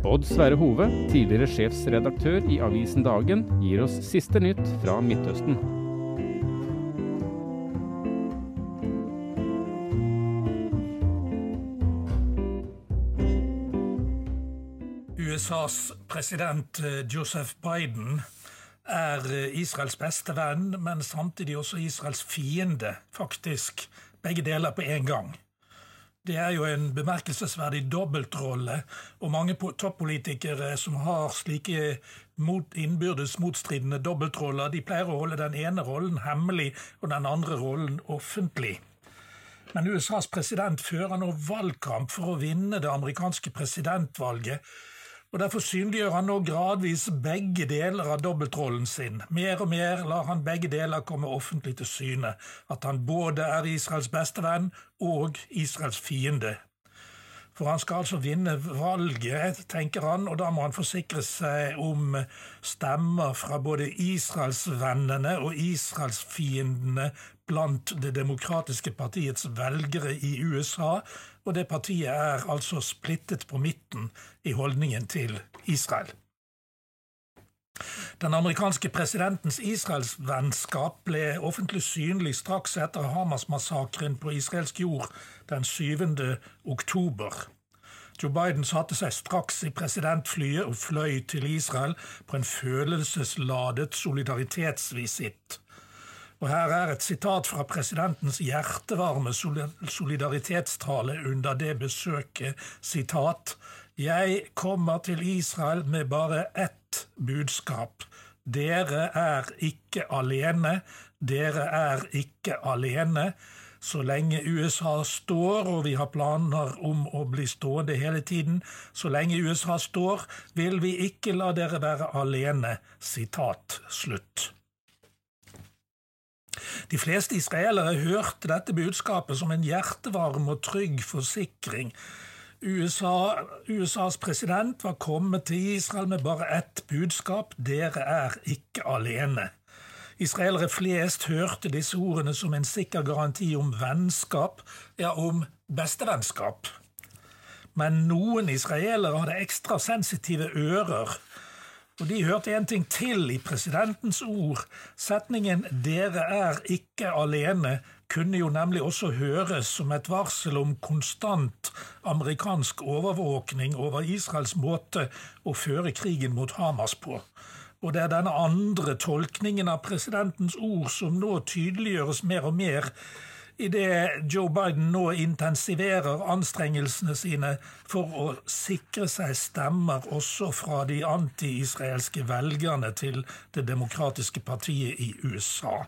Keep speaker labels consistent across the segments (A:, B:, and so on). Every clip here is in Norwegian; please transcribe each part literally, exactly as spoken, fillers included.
A: Odd Sverre Hove, tidligere sjefsredaktør i avisen Dagen, gir oss siste nytt fra Midtøsten.
B: U S A's president Joseph Biden er Israels beste venn, men samtidig også Israels fiende, faktisk begge deler på en gang. Det er jo en bemerkelsesverdig dobbeltrolle, og mange toppolitikere som har slike mot, innbyrdes motstridende dobbeltroller, de pleier å holde den ene rollen hemmelig og den andre rollen offentlig. Men U S A's president fører nå valgkamp for å vinne det amerikanske presidentvalget, og derfor synliggjør han nå gradvis begge deler av dobbeltrollen sin. Mer og mer lar han begge deler komme offentlig til syne, at han både er Israels beste venn og Israels fiende. For han skal altså vinne valget, tenker han, og da må han forsikre seg om stemmer fra både Israelsvennene og Israelsfiendene blant det demokratiske partiets velgere i U S A, og det partiet er altså splittet på midten i holdningen til Israel. Den amerikanske presidentens Israelsvennskap ble offentlig synlig straks etter Hamas-massakren på israelsk jord den syvende oktober. Joe Biden satte seg straks i presidentflyet og fløy til Israel på en følelsesladet solidaritetsvisitt. Og her er et sitat fra presidentens hjertevarme solidaritetstale under det besøket, sitat: «Jeg kommer til Israel med bare ett budskap. Dere er ikke alene, dere er ikke alene. Så lenge U S A står, og vi har planer om å bli stående hele tiden, så lenge U S A står, vil vi ikke la dere være alene.» Sitat slutt. De fleste israelere hørte dette budskapet som en hjertevarm og trygg forsikring. U S A, U S A's president var kommet til Israel med bare ett budskap: dere er ikke alene. Israelere flest hørte disse ordene som en sikker garanti om vennskap, ja, om bestevennskap. Men noen israelere hadde ekstra sensitive ører, og de hørte en ting til i presidentens ord. Setningen «dere er ikke alene» kunne jo nemlig også høres som et varsel om konstant amerikansk overvåkning over Israels måte å føre krigen mot Hamas på. Og det er denne andre tolkningen av presidentens ord som nå tydeliggjøres mer og mer i det Joe Biden nå intensiverer anstrengelsene sine for å sikre seg stemmer også fra de anti-israelske velgerne til det demokratiske partiet i U S A.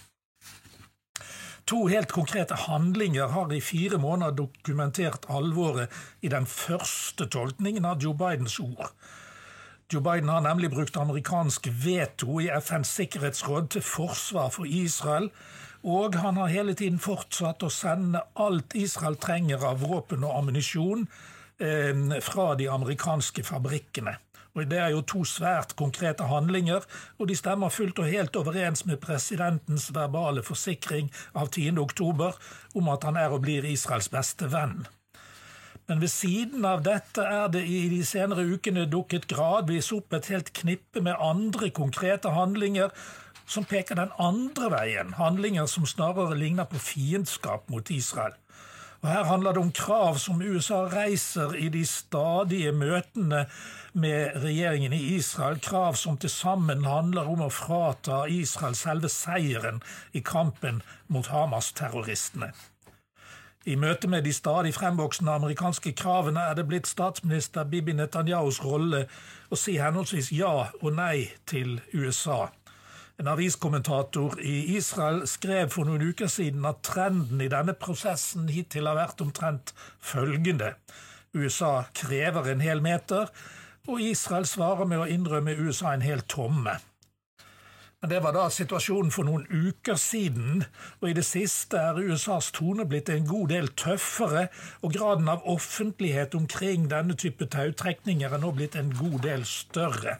B: To helt konkrete handlinger har i fire måneder dokumentert alvoret i den første tolkningen av Joe Bidens ord. Joe Biden har nemlig brukt amerikansk veto i F N's sikkerhetsråd til forsvar for Israel, og han har hele tiden fortsatt å sende alt Israel trenger av våpen og ammunisjon eh, fra de amerikanske fabrikkene. Og det er jo to svært konkrete handlinger, og de stemmer fullt og helt overens med presidentens verbale forsikring av tiende oktober om at han er og blir Israels beste venn. Men ved siden av dette er det i de senere ukene dukket gradvis opp et helt knippe med andre konkrete handlinger som peker den andre veien, handlinger som snarere ligner på fiendskap mot Israel. Og her handler det om krav som U S A reiser i de stadige møtene med regjeringen i Israel, krav som til sammen handler om å frata Israel selve seieren i kampen mot Hamas-terroristene. I møte med de stadig fremvoksende amerikanske kravene er det blitt statsminister Bibi Netanyahus rolle å si henholdsvis ja og nei til U S A. En aviskommentator i Israel skrev for noen uker siden at trenden i denne prosessen hittil har vært omtrent følgende. U S A krever en hel meter, og Israel svarer med å innrømme U S A en hel tomme. Men det var da situasjonen for noen uker siden, og i det siste er U S A's tone blitt en god del tøffere, og graden av offentlighet omkring denne type tautrekninger er nå blitt en god del større.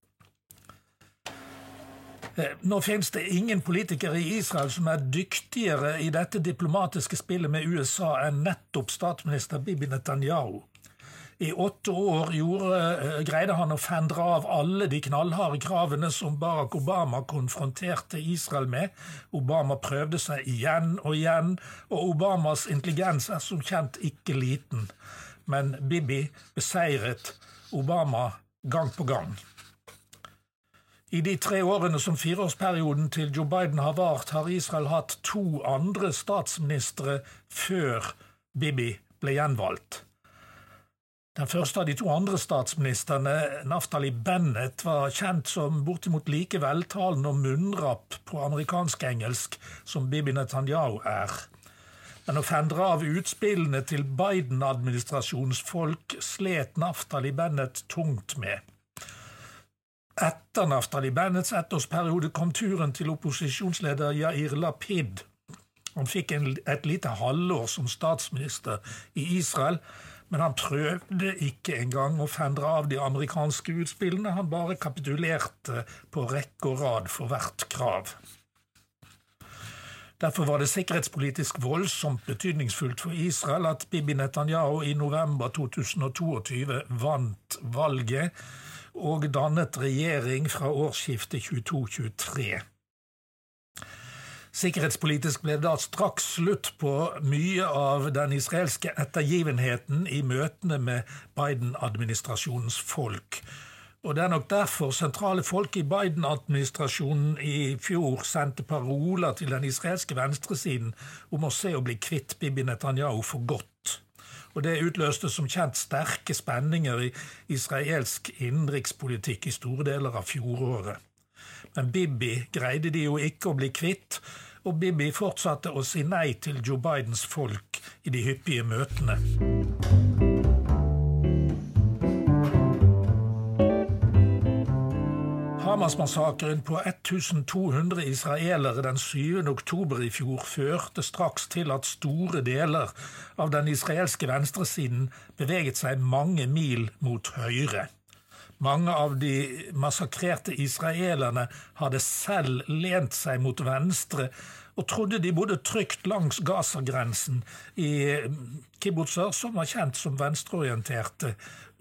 B: Nå finnes det ingen politikere i Israel som er dyktigere i dette diplomatiske spillet med U S A enn nettopp statsminister Bibi Netanyahu. I åtte år gjorde, greide han å fendre av alle de knallharde kravene som Barack Obama konfronterte Israel med. Obama prøvde seg igjen og igjen, og Obamas intelligens er som kjent ikke liten. Men Bibi beseiret Obama gang på gang. I de tre årene som fireårsperioden til Joe Biden har vart, har Israel hatt to andre statsministre før Bibi ble gjenvalgt. Den første av de to andre statsministerne, Naftali Bennett, var kjent som bortimot like veltalende og munnrapp på amerikansk-engelsk som Bibi Netanyahu er. Men å fendre av utspillene til Biden-administrasjonens folk slet Naftali Bennett tungt med. Etter Naftali Bennetts ettårsperiode kom turen til opposisjonsleder Yair Lapid. Han fikk en, et lite halvår som statsminister i Israel, men han prøvde ikke engang å fendre av de amerikanske utspillene, han bare kapitulerte på rekke og rad for hvert krav. Derfor var det sikkerhetspolitisk voldsomt betydningsfullt for Israel at Bibi Netanyahu i november to tusen tjueto vant valget og dannet regjering fra årsskiftet tjueto tjuetre. Sikkerhetspolitisk ble det da straks slutt på mye av den israelske ettergivenheten i møtene med Biden-administrasjonens folk. Og det er nok derfor sentrale folk i Biden-administrasjonen i fjor sendte paroler til den israelske venstresiden om å se og bli kvitt Bibi Netanyahu for godt. Og det utløste som kjent sterke spenninger i israelsk innenrikspolitikk i store deler av fjoråret. Men Bibi greide de jo ikke å bli kvitt, og Bibi fortsatte å si nei til Joe Bidens folk i de hyppige møtene. Hamas-massakren på to hundre israelere den syvende oktober i fjor førte straks til at store deler av den israelske venstresiden beveget seg mange mil mot høyre. Mange av de massakrerte israelerne hadde selv lent seg mot venstre og trodde de bodde trygt langs Gaza-grensen i kibbutzer som var kjent som venstreorienterte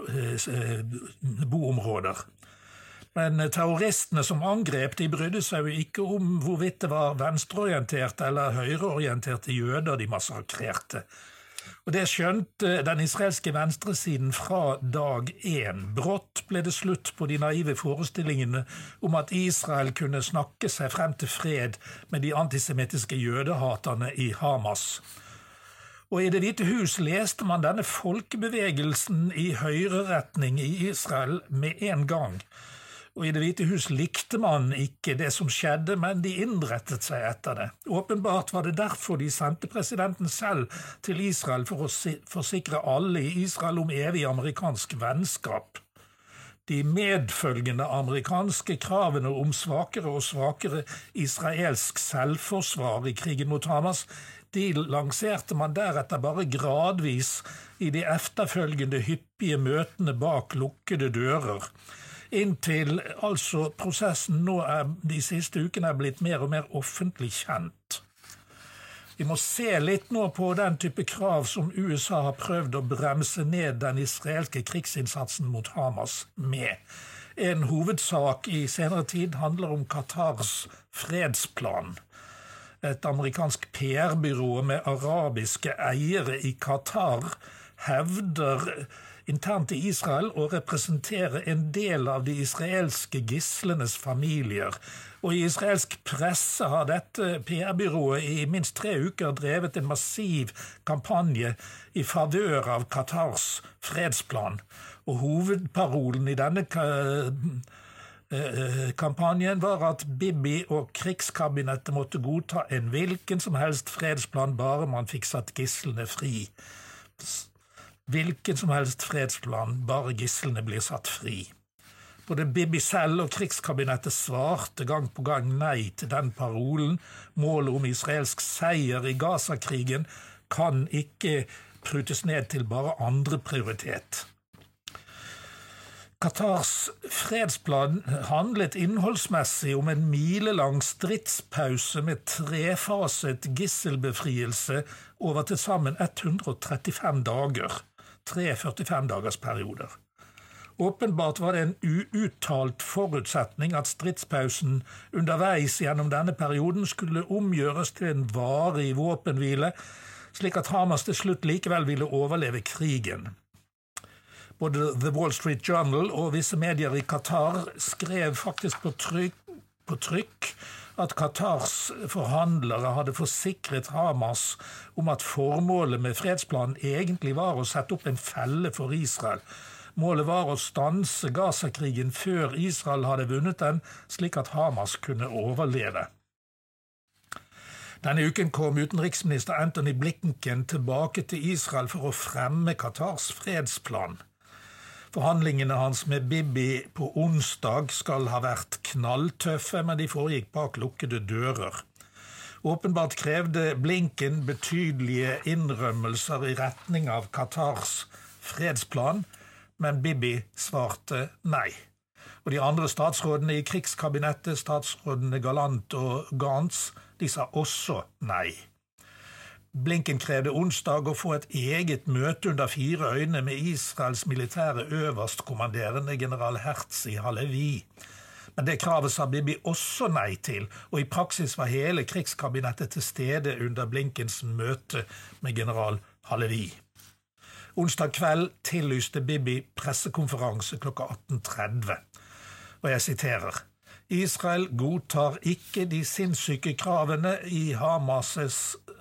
B: boområder. Men terroristene som angrep, de brydde seg jo ikke om hvorvidt det var venstreorienterte eller høyreorienterte jøder de massakrerte. Og det skjønte den israelske venstresiden fra dag én. Brått ble det slutt på de naive forestillingene om at Israel kunne snakke seg frem til fred med de antisemittiske jødehaterne i Hamas. Og i Det hvite hus leste man denne folkebevegelsen i høyreretning i Israel med en gang. Og i Det hvite hus likte man ikke det som skjedde, men de innrettet seg etter det. Åpenbart var det derfor de sendte presidenten selv til Israel for å forsikre alle i Israel om evig amerikansk vennskap. De medfølgende amerikanske kravene om svakere og svakere israelsk selvforsvar i krigen mot Hamas, de lanserte man deretter bare gradvis i de efterfølgende hyppige møtene bak lukkede dører. Inntil altså prosessen nå er, de siste ukene er blitt mer og mer offentlig kjent. Vi må se litt nå på den type krav som U S A har prøvd å bremse ned den israelske krigsinnsatsen mot Hamas med. En hovedsak i senere tid handler om Qatars fredsplan. Et amerikansk P R-byrå med arabiske eiere i Qatar hevder internt i Israel å representere en del av de israelske gislenes familier. Og i israelsk presse har dette P R-byrået i minst tre uker drevet en massiv kampanje i favør av Qatars fredsplan. Og hovedparolen i denne kampanjen var at Bibi og krigskabinettet måtte godta en hvilken som helst fredsplan bare man fikk satt gislene fri. Hvilken som helst fredsplan, bare gislene blir satt fri. Både Bibi selv og krigskabinettet svarte gang på gang nei til den parolen. Målet om israelsk seier i Gaza-krigen kan ikke prutes ned til bare andre prioritet. Qatars fredsplan handlet innholdsmessig om en milelang stridspause med trefaset gisselbefrielse over til sammen hundre og trettifem dager. tre førtifem-dagersperioder. Åpenbart var det en uuttalt forutsetning at stridspausen underveis gjennom denne perioden skulle omgjøres til en varig våpenhvile, slik at Hamas til slutt likevel ville overleve krigen. Både The Wall Street Journal og visse medier i Qatar skrev faktisk på trykk, på trykk at Qatars forhandlere hadde forsikret Hamas om at formålet med fredsplanen egentlig var å sette opp en felle for Israel. Målet var å stanse Gaza-krigen før Israel hadde vunnet den, slik at Hamas kunne overleve. Denne uken kom utenriksminister Antony Blinken tilbake til Israel for å fremme Qatars fredsplan. Forhandlingene hans med Bibi på onsdag skal ha vært knalltøffe, men de foregikk bak lukkede dører. Åpenbart krevde Blinken betydelige innrømmelser i retning av Qatars fredsplan, men Bibi svarte nei. Og de andre statsrådene i krigskabinettet, statsrådene Gallant og Gantz, de sa også nei. Blinken krevde onsdag å få et eget møte under fire øyne med Israels militære øverstkommanderende general Herzi Halevi. Men det kravet sa Bibi også nei til, og i praksis var hele krigskabinettet til stede under Blinkens møte med general Halevi. Onsdag kveld tillyste Bibi pressekonferanse klokka atten tretti, og jeg siterer: Israel godtar ikke de sinnssyke kravene i Hamas'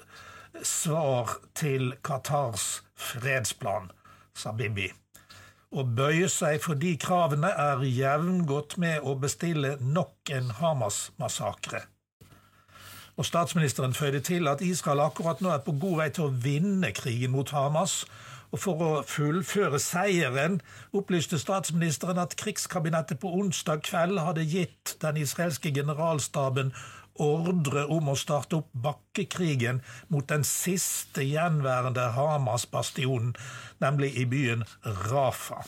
B: svar til Qatars fredsplan, sa Bibi. Å bøye seg for de kravene er jevngodt med å bestille nok en Hamas-massakre. Og statsministeren føyde til at Israel akkurat nå er på god vei til å vinne krigen mot Hamas, og for å fullføre seieren opplyste statsministeren at krigskabinettet på onsdag kveld hadde gitt den israelske generalstaben ordre om å starte opp bakkekrigen mot den siste gjenværende Hamas-bastionen, nemlig i byen Rafah.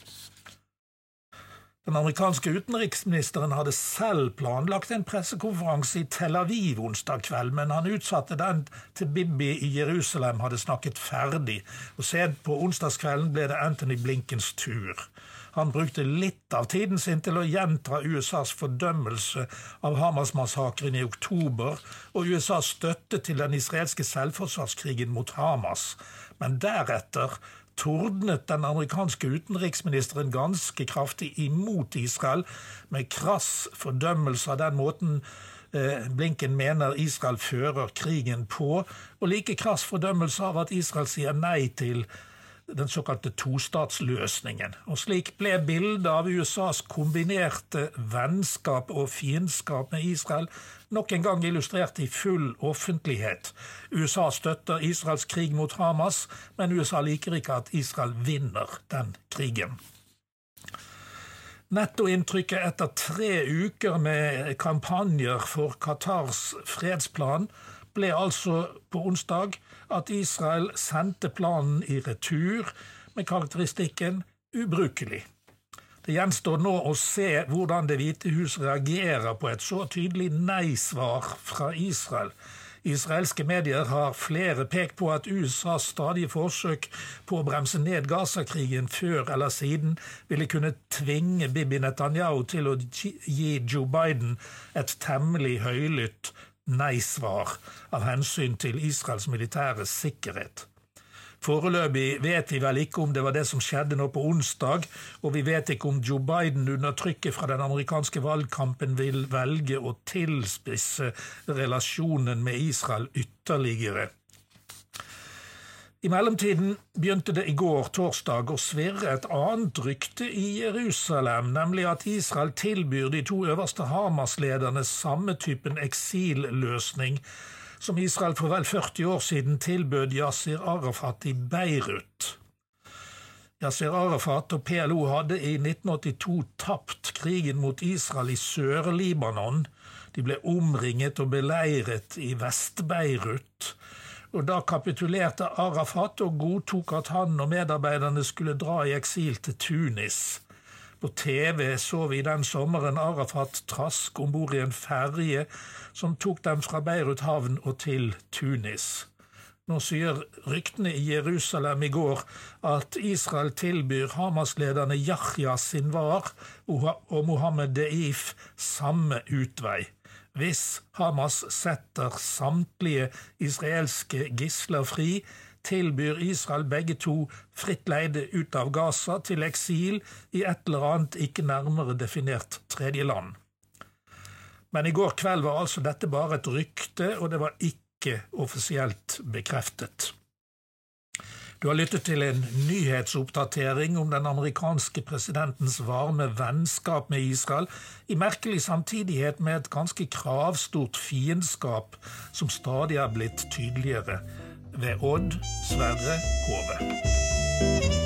B: Den amerikanske utenriksministeren hadde selv planlagt en pressekonferanse i Tel Aviv onsdag kveld, men han utsatte den til Bibi i Jerusalem hadde snakket ferdig, og sent på onsdagskvelden ble det Antony Blinkens tur. Han brukte litt av tiden sin til å gjenta U S A's fordømmelse av Hamas-massakren i oktober og U S A's støtte til den israelske selvforsvarskrigen mot Hamas, men deretter tordnet den amerikanske utenriksministeren ganske kraftig imot Israel, med krass fordømmelse av den måten eh, Blinken mener Israel fører krigen på, og like krass fordømmelse av at Israel sier nei til den såkalte tostatsløsningen. Og slik ble bildet av U S A's kombinerte vennskap og fiendskap med Israel nok en gang illustrert i full offentlighet. U S A støtter Israels krig mot Hamas, men U S A liker ikke at Israel vinner den krigen. Nettoinntrykket etter tre uker med kampanjer for Qatars fredsplan ble altså på onsdag at Israel sendte planen i retur med karakteristikken ubrukelig. Det gjenstår nå å se hvordan Det hvite hus reagerer på et så tydelig nei-svar fra Israel. Israelske medier har flere pekt på at U S A's stadige forsøk på å bremse ned Gaza-krigen før eller siden ville kunne tvinge Bibi Netanyahu til å gi Joe Biden et temmelig høylytt nei-svar av hensyn til Israels militære sikkerhet. Foreløpig vet vi vel ikke om det var det som skjedde nå på onsdag, og vi vet ikke om Joe Biden under trykket fra den amerikanske valgkampen vil velge å tilspisse relasjonen med Israel ytterligere. I mellomtiden begynte det i går torsdag å svirre et annet rykte i Jerusalem, nemlig at Israel tilbyr de to øverste Hamas-lederne samme typen eksilløsning som Israel for vel førti år siden tilbød Yasser Arafat i Beirut. Yasser Arafat og P L O hadde i nitten åttito tapt krigen mot Israel i Sør-Libanon. De ble omringet og beleiret i Vest-Beirut, og da kapitulerte Arafat og godtok at han og medarbeiderne skulle dra i eksil til Tunis. På T V så vi den sommeren Arafat trask ombord i en ferje som tok dem fra Beirut havn og til Tunis. Nå sier ryktene i Jerusalem i går at Israel tilbyr Hamas-lederne Yahya Sinwar og Mohammed Deif samme utvei. Hvis Hamas setter samtlige israelske gisler fri, tilbyr Israel begge to fritt leide ut av Gaza til eksil i et eller annet ikke nærmere definert tredje land. Men i går kveld var altså dette bare et rykte, og det var ikke offisielt bekreftet. Du har lyttet til en nyhetsoppdatering om den amerikanske presidentens varme vennskap med Israel, i merkelig samtidighet med et ganske kravstort fiendskap som stadig er blitt tydeligere. Ved Odd Sverre Hove.